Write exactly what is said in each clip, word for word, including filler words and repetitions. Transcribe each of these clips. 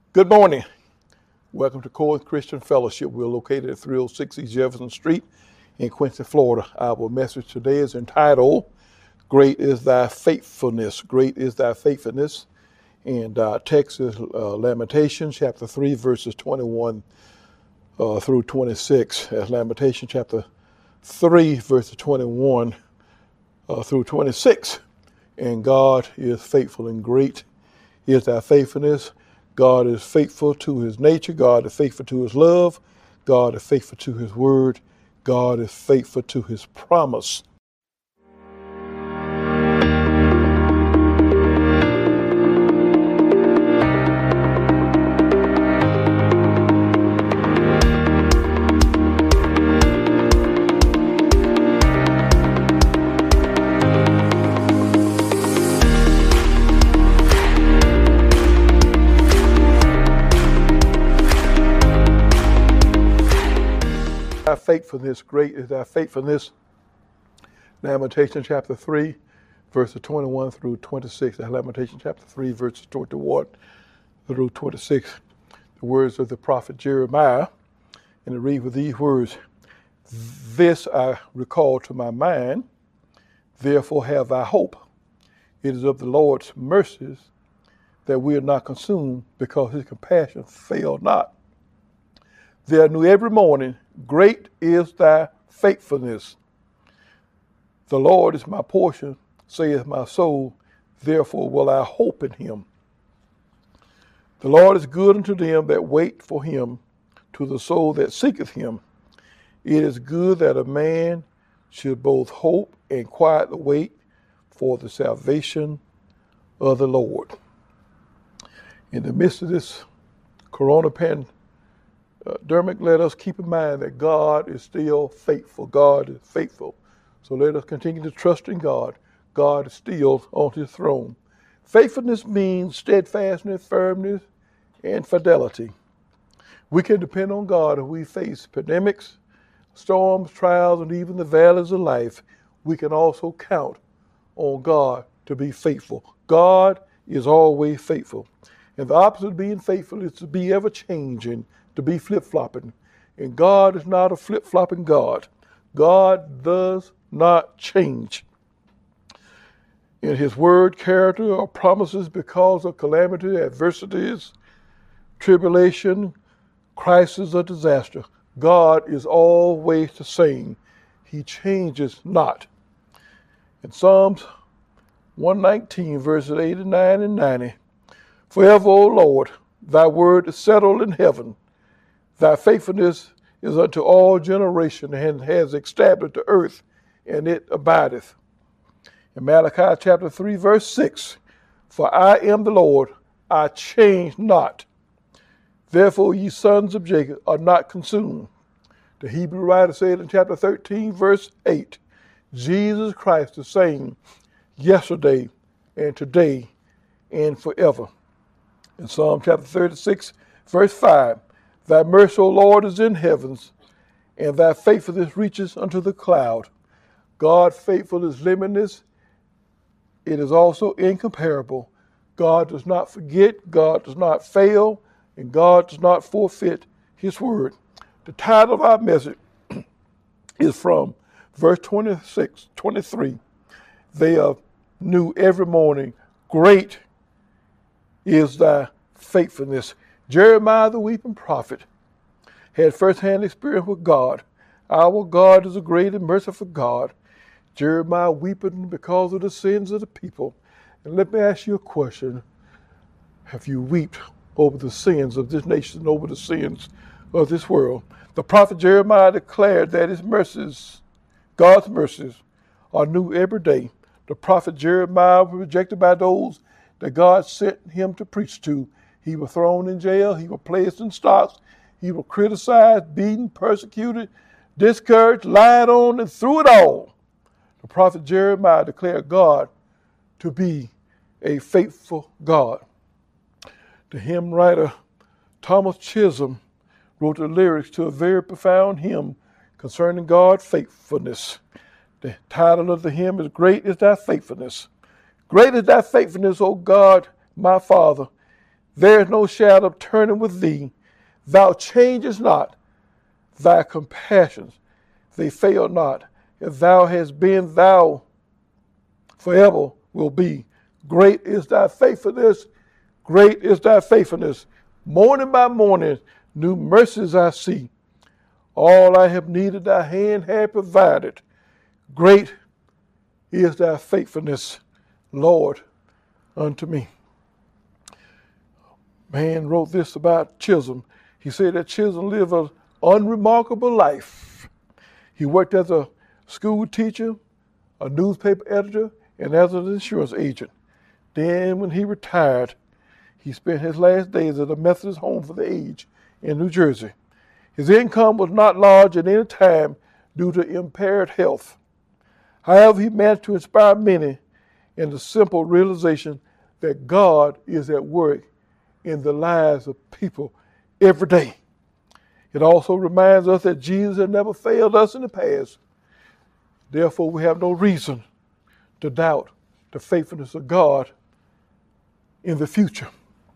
Good morning. Welcome to Corinth Christian Fellowship. We're located at three oh six East Jefferson Street in Quincy, Florida. Our message today is entitled, Great is Thy Faithfulness. Great is Thy Faithfulness. And uh, text is uh, Lamentations chapter three, verses twenty-one uh, through twenty-six. That's Lamentations chapter three, verses twenty-one uh, through twenty-six. And God is faithful and great is Thy faithfulness. God is faithful to his nature. God is faithful to his love. God is faithful to his word. God is faithful to his promise. Thy faithfulness, great is thy faithfulness. Lamentation chapter three, verses twenty-one through twenty-six. That's Lamentation chapter three, verses twenty-one through twenty-six. The words of the prophet Jeremiah, and it reads with these words, This I recall to my mind, therefore have I hope. It is of the Lord's mercies that we are not consumed, because his compassion fail not. They are new every morning. Great is thy faithfulness. The Lord is my portion, saith my soul, therefore will I hope in him. The Lord is good unto them that wait for him, to the soul that seeketh him. It is good that a man should both hope and quietly wait for the salvation of the Lord. In the midst of this corona pandemic, Uh, Dermot, let us keep in mind that God is still faithful. God is faithful. So let us continue to trust in God. God is still on his throne. Faithfulness means steadfastness, firmness, and fidelity. We can depend on God if we face pandemics, storms, trials, and even the valleys of life. We can also count on God to be faithful. God is always faithful. And the opposite of being faithful is to be ever changing, to be flip-flopping. And God is not a flip-flopping God. God does not change in his word, character, or promises because of calamity, adversities, tribulation, crisis, or disaster. God is always the same. He changes not. In Psalms one nineteen, verses eighty-nine and ninety, Forever, O Lord, thy word is settled in heaven. Thy faithfulness is unto all generations, and has established the earth, and it abideth. In Malachi chapter three, verse six, For I am the Lord, I change not. Therefore ye sons of Jacob are not consumed. The Hebrew writer said in chapter thirteen, verse eight, Jesus Christ is same yesterday and today and forever. In Psalm chapter thirty-six, verse five, Thy mercy, O Lord, is in heavens, and thy faithfulness reaches unto the cloud. God's faithfulness is limitless. It is also incomparable. God does not forget, God does not fail, and God does not forfeit his word. The title of our message is from verse twenty-six, twenty-three. They are new every morning. Great is thy faithfulness. Jeremiah, the weeping prophet, had firsthand experience with God. Our God is a great and merciful God. Jeremiah weeping because of the sins of the people. And let me ask you a question. Have you wept over the sins of this nation, over the sins of this world? The prophet Jeremiah declared that his mercies, God's mercies, are new every day. The prophet Jeremiah was rejected by those that God sent him to preach to. He was thrown in jail. He was placed in stocks. He was criticized, beaten, persecuted, discouraged, lied on, and through it all, the prophet Jeremiah declared God to be a faithful God. The hymn writer Thomas Chisholm wrote the lyrics to a very profound hymn concerning God's faithfulness. The title of the hymn is Great is Thy Faithfulness. Great is Thy faithfulness, O God, my Father. There is no shadow of turning with thee. Thou changest not. Thy compassions, they fail not. If thou hast been, thou forever will be. Great is thy faithfulness. Great is thy faithfulness. Morning by morning, new mercies I see. All I have needed, thy hand hath provided. Great is thy faithfulness, Lord, unto me. Man wrote this about Chisholm. He said that Chisholm lived an unremarkable life. He worked as a school teacher, a newspaper editor, and as an insurance agent. Then when he retired, he spent his last days at a Methodist home for the aged in New Jersey. His income was not large at any time due to impaired health. However, he managed to inspire many in the simple realization that God is at work in the lives of people every day. It also reminds us that Jesus had never failed us in the past. Therefore, we have no reason to doubt the faithfulness of God in the future.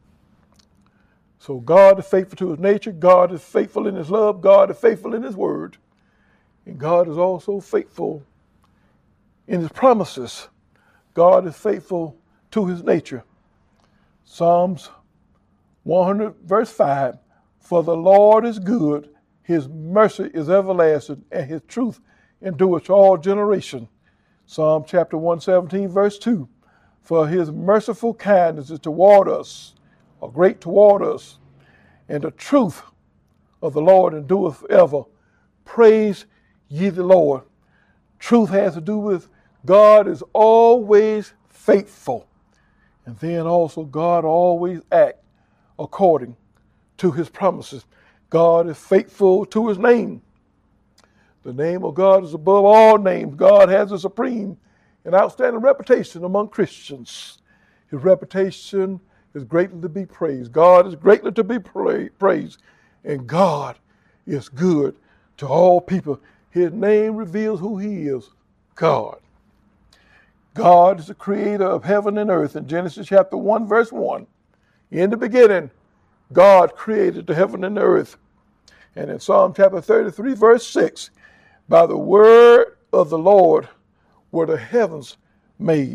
So God is faithful to his nature. God is faithful in his love. God is faithful in his word. And God is also faithful in his promises. God is faithful to his nature. Psalms one hundred verse five, for the Lord is good, his mercy is everlasting, and his truth endures to all generation. Psalm chapter one seventeen verse two, for his merciful kindness is toward us, or great toward us, and the truth of the Lord endureth forever. Praise ye the Lord. Truth has to do with God is always faithful. And then also God always acts according to his promises. God is faithful to his name. The name of God is above all names. God has a supreme and outstanding reputation among Christians. His reputation is greatly to be praised. God is greatly to be praised. And God is good to all people. His name reveals who he is, God. God is the creator of heaven and earth. In Genesis chapter one, verse one, in the beginning, God created the heaven and the earth. And in Psalm chapter thirty-three, verse six, by the word of the Lord were the heavens made.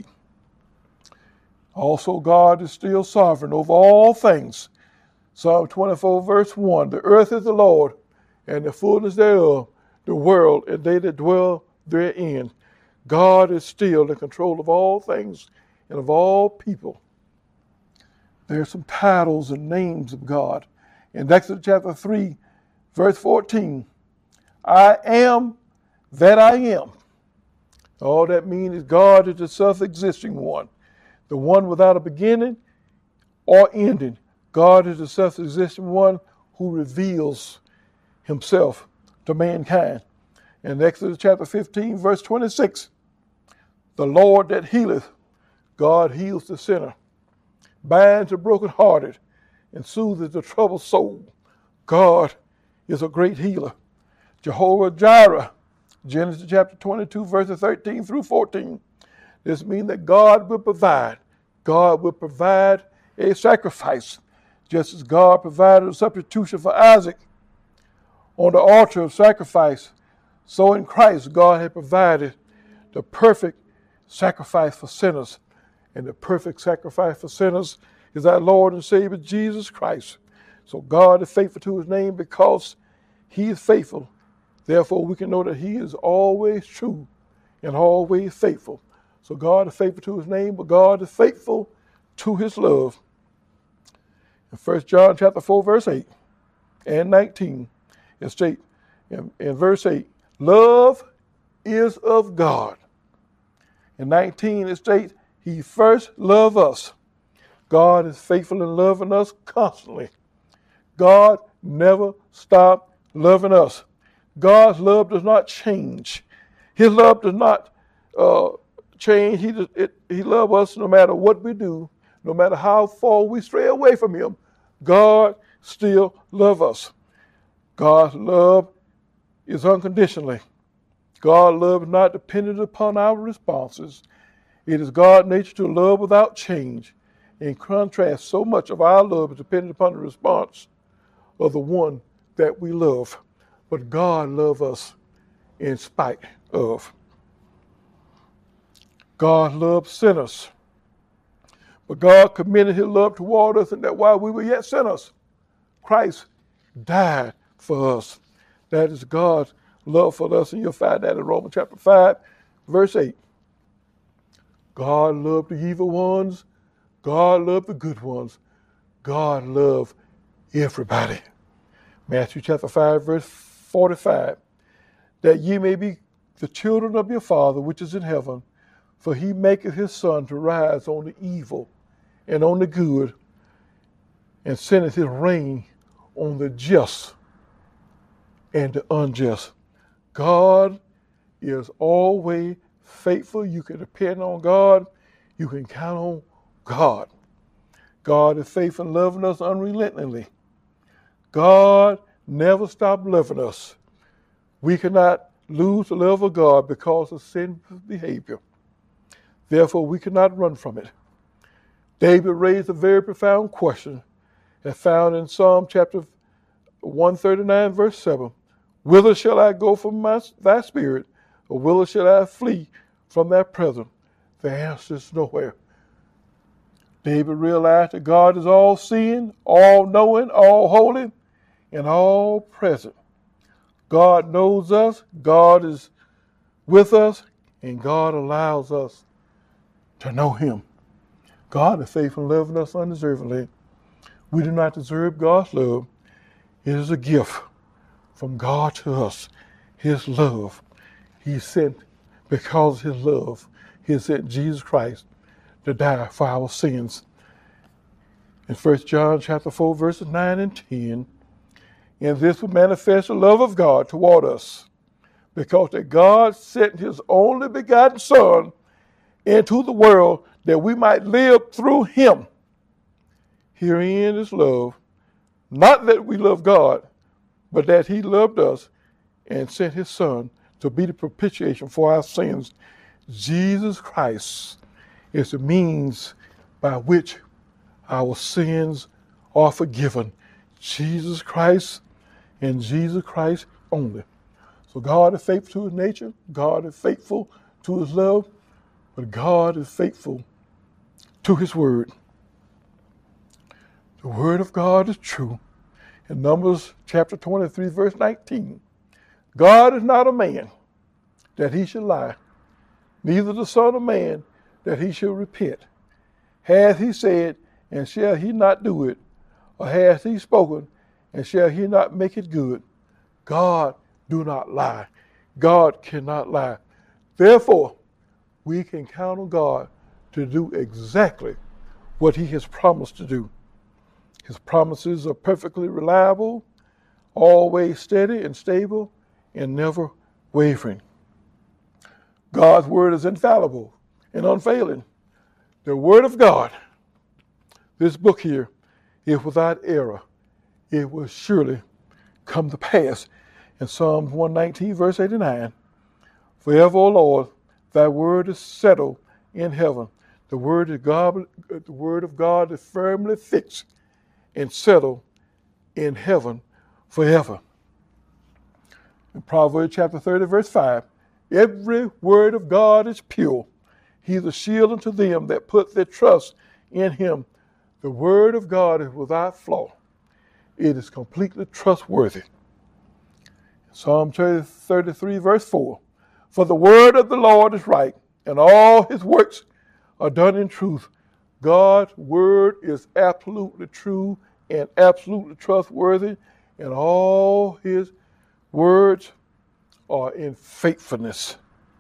Also, God is still sovereign over all things. Psalm twenty-four, verse one, the earth is the Lord, and the fullness thereof, the world, and they that dwell therein. God is still in control of all things and of all people. There are some titles and names of God. In Exodus chapter three, verse fourteen, I am that I am. All that means is God is the self-existing one, the one without a beginning or ending. God is the self-existing one who reveals himself to mankind. In Exodus chapter fifteen, verse twenty-six, the Lord that healeth, God heals the sinner, binds the brokenhearted, and soothes the troubled soul. God is a great healer. Jehovah Jireh, Genesis chapter twenty-two, verses thirteen through fourteen. This means that God will provide. God will provide a sacrifice, just as God provided a substitution for Isaac on the altar of sacrifice. So in Christ, God had provided the perfect sacrifice for sinners. And the perfect sacrifice for sinners is our Lord and Savior, Jesus Christ. So God is faithful to his name because he is faithful. Therefore, we can know that he is always true and always faithful. So God is faithful to his name, but God is faithful to his love. In First John chapter four, verse eight and nineteen, it states in, in verse eight, love is of God. In nineteen, it states, he first loved us. God is faithful in loving us constantly. God never stopped loving us. God's love does not change. His love does not uh, change. He, does, it, he loves us no matter what we do, no matter how far we stray away from him. God still loves us. God's love is unconditionally. God's love is not dependent upon our responses. It is God's nature to love without change. In contrast, so much of our love is dependent upon the response of the one that we love. But God loves us in spite of. God loves sinners. But God commended his love toward us, and that while we were yet sinners, Christ died for us. That is God's love for us, and you'll find that in Romans chapter five, verse eight. God loved the evil ones. God loved the good ones. God loved everybody. Matthew chapter five, verse forty-five. That ye may be the children of your Father which is in heaven, for he maketh his sun to rise on the evil and on the good, and sendeth his rain on the just and the unjust. God is always faithful. You can depend on God. You can count on God. God is faithful in loving us unrelentingly. God never stopped loving us. We cannot lose the love of God because of sinful behavior. Therefore, we cannot run from it. David raised a very profound question and found in Psalm chapter one thirty-nine, verse seven. Whither shall I go from my, thy spirit, or whither shall I flee from thy presence? The answer is nowhere. David realized that God is all-seeing, all-knowing, all-holy, and all-present. God knows us, God is with us, and God allows us to know him. God is faithful in loving us undeservedly. We do not deserve God's love. It is a gift from God to us, his love. He sent, because of his love, he sent Jesus Christ to die for our sins. In First John chapter four, verses nine and ten, and this will manifest the love of God toward us, because that God sent his only begotten Son into the world that we might live through him. Herein is love, not that we love God, but that he loved us and sent his Son to be the propitiation for our sins. Jesus Christ is the means by which our sins are forgiven. Jesus Christ and Jesus Christ only. So God is faithful to his nature. God is faithful to his love. But God is faithful to his word. The word of God is true. In Numbers chapter twenty-three, verse nineteen, God is not a man that he should lie, neither the Son of Man that he should repent. Hath he said, and shall he not do it? Or hath he spoken, and shall he not make it good? God do not lie. God cannot lie. Therefore, we can count on God to do exactly what he has promised to do. His promises are perfectly reliable, always steady and stable, and never wavering. God's word is infallible and unfailing. The word of God, this book here, is without error. It will surely come to pass. In Psalm one nineteen, verse eighty-nine, forever, O Lord, thy word is settled in heaven. The word of God, the word of God is firmly fixed and settled in heaven forever. In Proverbs chapter thirty, verse five, every word of God is pure. He is a shield unto them that put their trust in him. The word of God is without flaw. It is completely trustworthy. Psalm thirty-three, verse four, for the word of the Lord is right, and all his works are done in truth. God's word is absolutely true and absolutely trustworthy, and all his words are in faithfulness.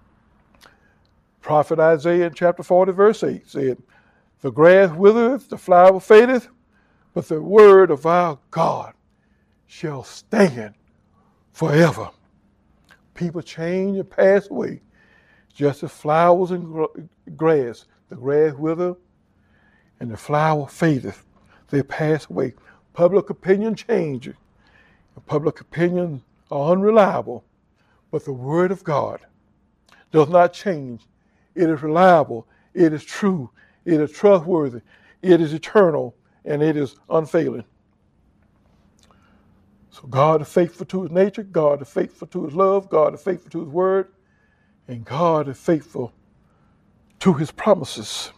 Prophet Isaiah in chapter forty, verse eight said, the grass withereth, the flower fadeth, but the word of our God shall stand forever. People change and pass away, just as flowers and grass. The grass wither and the flower fadeth. They pass away. Public opinion changes. Public opinion are unreliable, but the word of God does not change. It is reliable. It is true. It is trustworthy. It is eternal and it is unfailing. So God is faithful to his nature, God is faithful to his love, God is faithful to his word, and God is faithful to his promises.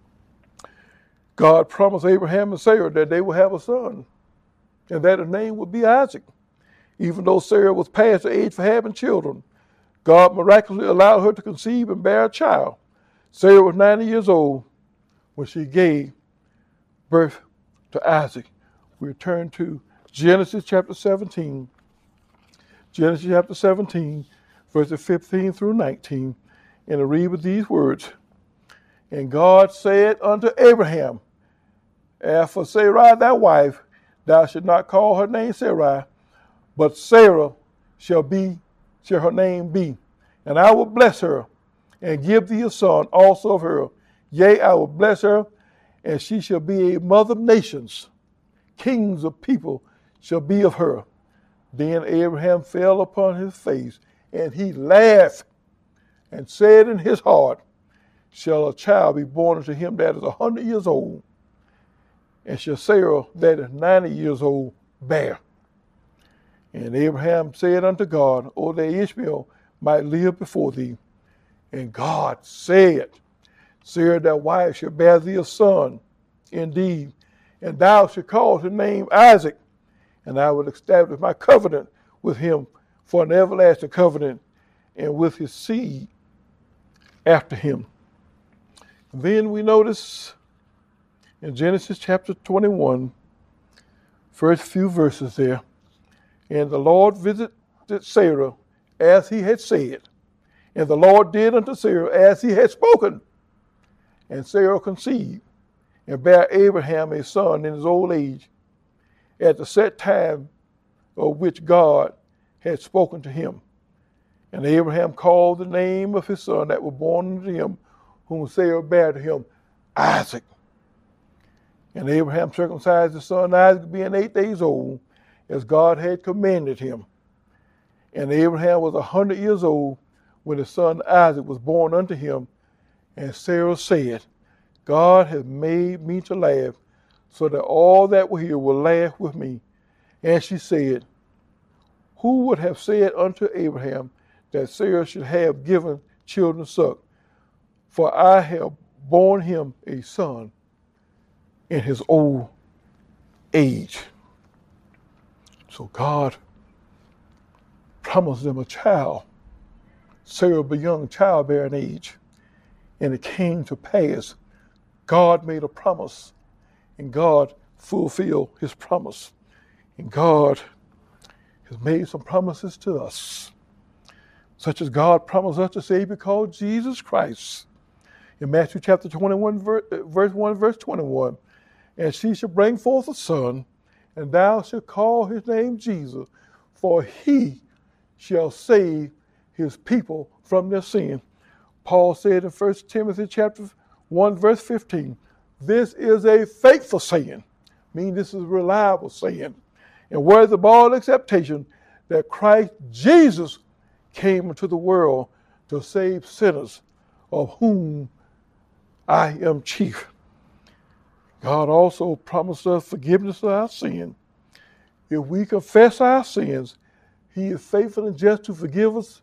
God promised Abraham and Sarah that they would have a son, and that his name would be Isaac. Even though Sarah was past the age for having children, God miraculously allowed her to conceive and bear a child. Sarah was ninety years old when she gave birth to Isaac. We return to Genesis chapter seventeen. Genesis chapter seventeen, verses fifteen through nineteen. And I read with these words. And God said unto Abraham, as for Sarai thy wife, thou shalt not call her name Sarai, but Sarah shall be, shall her name be. And I will bless her, and give thee a son also of her. Yea, I will bless her, and she shall be a mother of nations. Kings of people shall be of her. Then Abraham fell upon his face, and he laughed, and said in his heart, shall a child be born unto him that is a hundred years old? And shall Sarah that is ninety years old bear? And Abraham said unto God, O that Ishmael might live before thee. And God said, Sarah thy wife shall bear thee a son, indeed, and thou shalt call his name Isaac, and I will establish my covenant with him for an everlasting covenant, and with his seed after him. Then we notice in Genesis chapter twenty-one, first few verses there, and the Lord visited Sarah as he had said, and the Lord did unto Sarah as he had spoken. And Sarah conceived, and bare Abraham a son in his old age, at the set time of which God had spoken to him. And Abraham called the name of his son that was born unto him, whom Sarah bare to him, Isaac. And Abraham circumcised his son Isaac, being eight days old, as God had commanded him. And Abraham was a hundred years old when his son Isaac was born unto him. And Sarah said, God has made me to laugh, so that all that will hear will laugh with me. And she said, who would have said unto Abraham that Sarah should have given children suck? For I have borne him a son in his old age. So God promised them a child. Sarah was young, childbearing age. And it came to pass. God made a promise, and God fulfilled his promise. And God has made some promises to us, such as God promised us a Savior called Jesus Christ. In Matthew chapter twenty-one, verse one, verse twenty-one, and she shall bring forth a son, and thou shalt call his name Jesus, for he shall save his people from their sin. Paul said in First Timothy chapter one, verse fifteen, this is a faithful saying, meaning this is a reliable saying, and worthy of all acceptation, that Christ Jesus came into the world to save sinners, of whom I am chief. God also promised us forgiveness of our sin. If we confess our sins, he is faithful and just to forgive us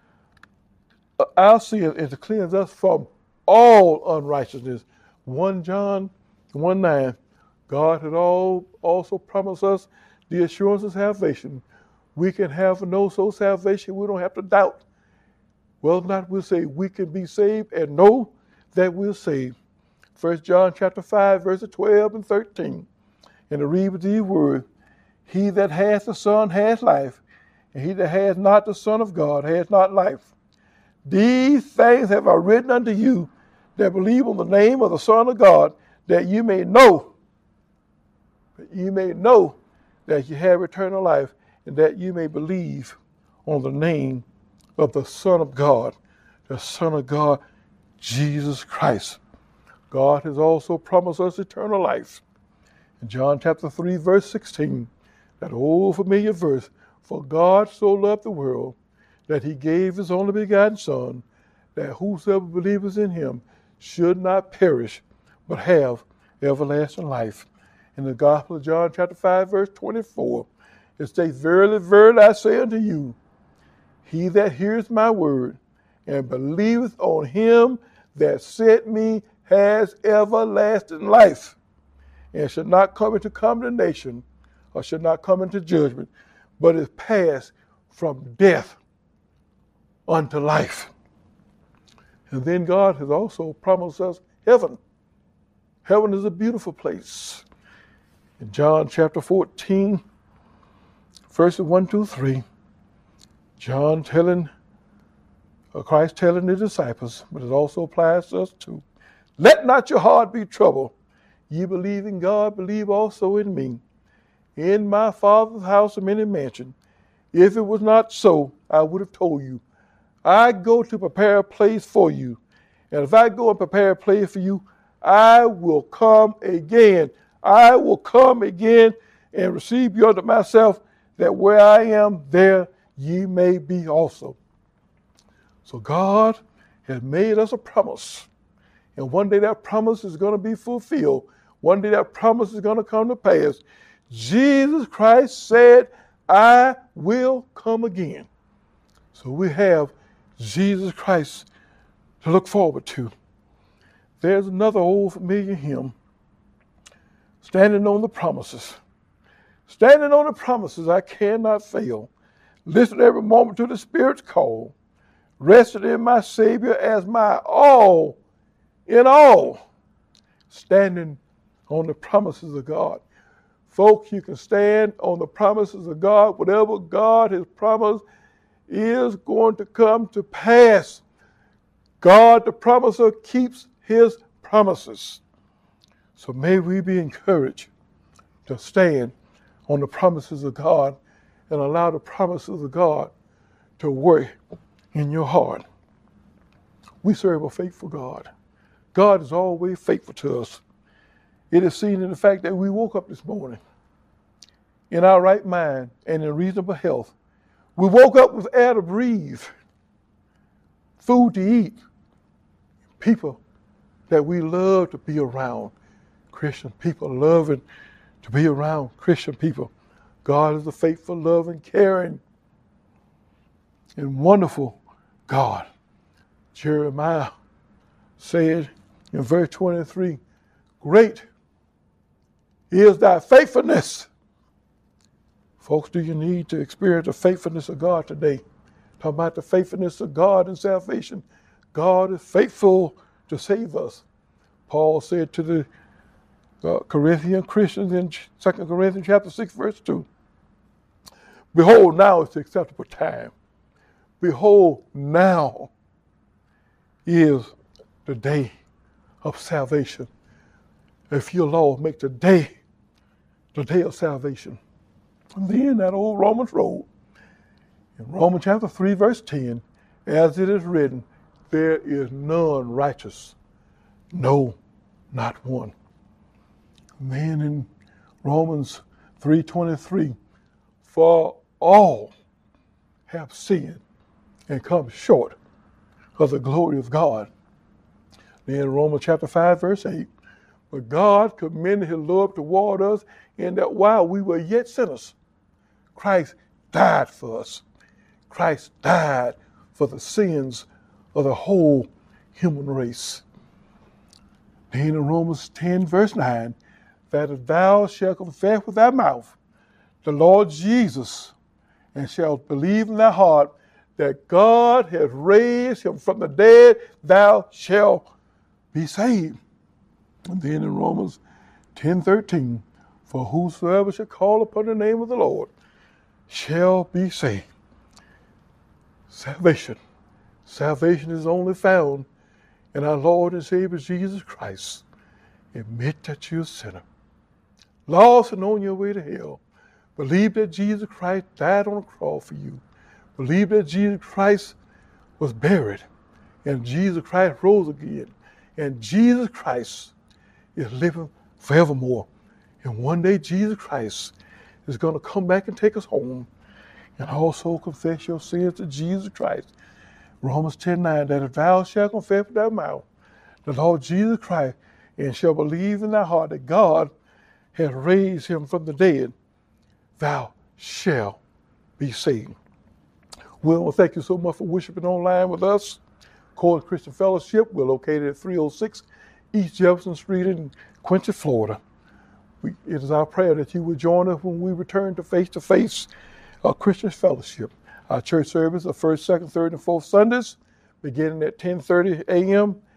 our sins and to cleanse us from all unrighteousness. First John one nine, God had all also promised us the assurance of salvation. We can have no so salvation, we don't have to doubt. Well, not we'll say we can be saved and know that we're saved. First John chapter five, verses twelve and thirteen. And to read with these words, he that hath the Son has life, and he that has not the Son of God has not life. These things have I written unto you that believe on the name of the Son of God, that you may know, that you may know that you have eternal life, and that you may believe on the name of the Son of God, the Son of God, Jesus Christ. God has also promised us eternal life. In John chapter three, verse sixteen, that old familiar verse, for God so loved the world that he gave his only begotten Son, that whosoever believeth in him should not perish, but have everlasting life. In the Gospel of John, chapter five, verse twenty-four, it states, Verily, verily, I say unto you, he that hears my word and believeth on him that sent me has everlasting life, and shall not come into condemnation, or shall not come into judgment, but is passed from death unto life. And then God has also promised us heaven. Heaven is a beautiful place. In John chapter fourteen, verses one through three, John telling, or Christ telling the disciples, but it also applies to us too, let not your heart be troubled. Ye believe in God, believe also in me. In my Father's house are many mansions. If it was not so, I would have told you. I go to prepare a place for you. And if I go and prepare a place for you, I will come again. I will come again and receive you unto myself, that where I am, there ye may be also. So God has made us a promise. And one day that promise is going to be fulfilled. One day that promise is going to come to pass. Jesus Christ said, I will come again. So we have Jesus Christ to look forward to. There's another old familiar hymn, standing on the promises. Standing on the promises, I cannot fail. Listen every moment to the Spirit's call. Rested in my Savior as my all in all. Standing on the promises of God. Folks, you can stand on the promises of God. Whatever God has promised is going to come to pass. God, the promiser, keeps his promises. So may we be encouraged to stand on the promises of God and allow the promises of God to work in your heart. We serve a faithful God. God is always faithful to us. It is seen in the fact that we woke up this morning in our right mind and in reasonable health. We woke up with air to breathe, food to eat, people that we love to be around, Christian people loving to be around Christian people. God is a faithful, loving, caring, and wonderful God. Jeremiah said in verse twenty-three, great is thy faithfulness. Folks, do you need to experience the faithfulness of God today? Talk about the faithfulness of God in salvation. God is faithful to save us. Paul said to the uh, Corinthian Christians in Second Corinthians chapter six, verse two, behold, now is the acceptable time. Behold, now is the day of salvation. If your Lord make the day, the day of salvation. And then that old Romans road, in Romans chapter three, verse ten, as it is written, there is none righteous, no, not one. And then in Romans three twenty-three, for all have sinned and come short of the glory of God. Then in Romans chapter five, verse eight, but God commended his love toward us in that while we were yet sinners, Christ died for us. Christ died for the sins of the whole human race. Then in Romans ten, verse nine, that if thou shalt confess with thy mouth the Lord Jesus, and shalt believe in thy heart that God has raised him from the dead, thou shalt be saved. And then in Romans ten thirteen, for whosoever shall call upon the name of the Lord shall be saved. Salvation. Salvation is only found in our Lord and Savior Jesus Christ. Admit that you're a sinner, lost and on your way to hell. Believe that Jesus Christ died on the cross for you. Believe that Jesus Christ was buried and Jesus Christ rose again. And Jesus Christ is living forevermore. And one day Jesus Christ is going to come back and take us home. And also confess your sins to Jesus Christ. Romans ten nine, that if thou shalt confess with thy mouth the Lord Jesus Christ and shall believe in thy heart that God has raised him from the dead, thou shalt be saved. Well, thank you so much for worshiping online with us. Court Christian Fellowship, we're located at three oh six East Jefferson Street in Quincy, Florida. We, it is our prayer that you will join us when we return to face-to-face uh, Christian Fellowship. Our church service are first, second, third, and fourth Sundays, beginning at ten thirty a.m.